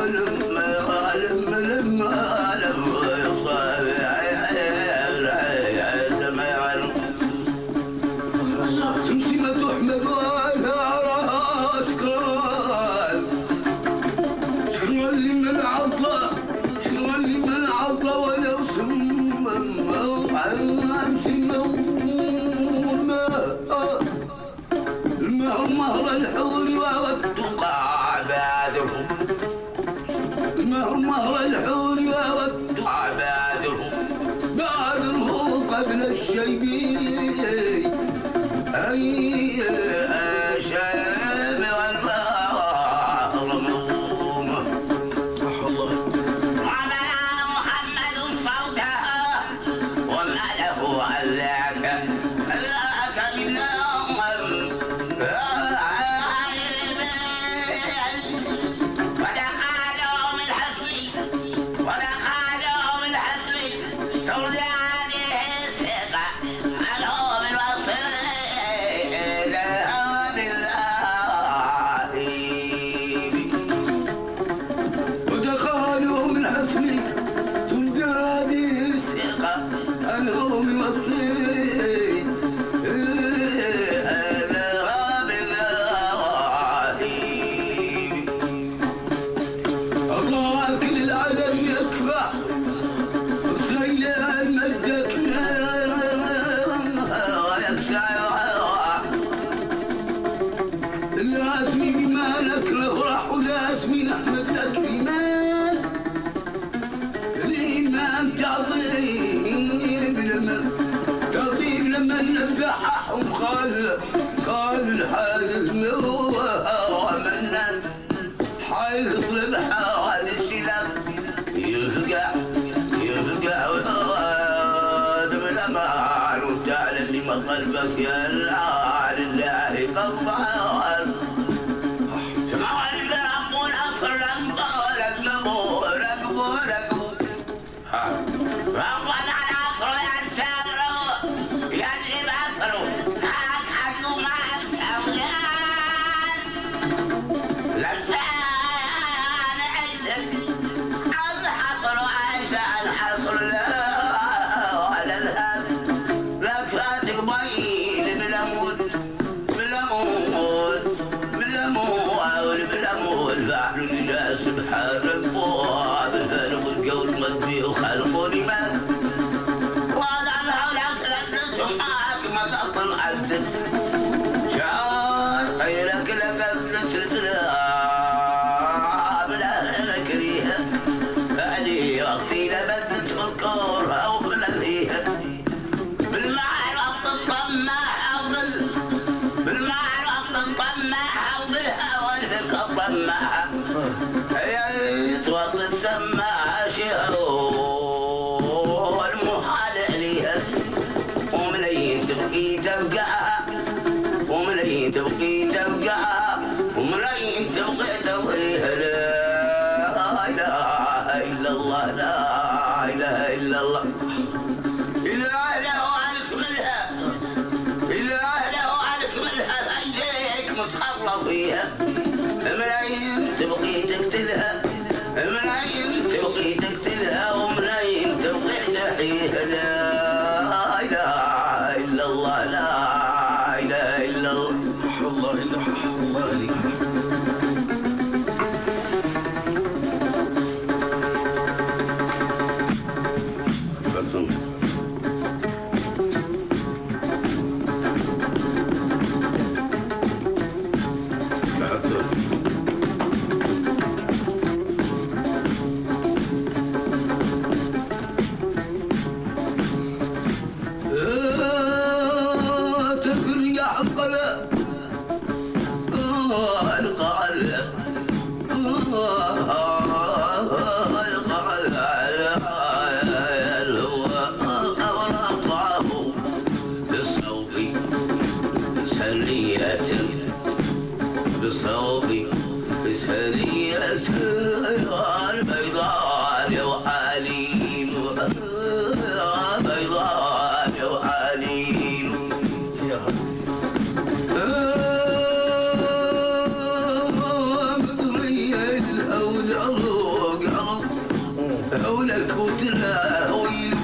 مهر الحور والتقى عباده، مهر الحور والتقى عباده، بادره قبل الشيب أي شام والبار مظلومة. ومنع محمد صوتها وما له علاك من قال الحادث ومنا حيطلب حوادث يفقع والواد من امان وتعلم لما قلبك يا الله لله قطعان سبحانك وعبدالك القول مدي وخلقه لمن وضع الهولك لك ما تطل عدد شعار خيرك لقد تسرع بلا كريهة هذه وقتي لبد تفكر أو بلديها بالمعرفة تطمع أو بالمعرفة تطمع أو بالهوى تطمع يتوطي السماعة شهور المحال عليها وملايين تبقي تبقى وملايين تبقي تبقى وملايين تبقي تبقيها لا إله إلا الله لا إله إلا الله إله له عنك منها إله له عنك منها فأيديك متخرب فيها ملايين تبقي تقتلها ملايين تبقي تقتلها وملايين تبقي تحييها لا إله إلا الله لا إله إلا الله الله إلا الله عليك Oh حولك وترى ويل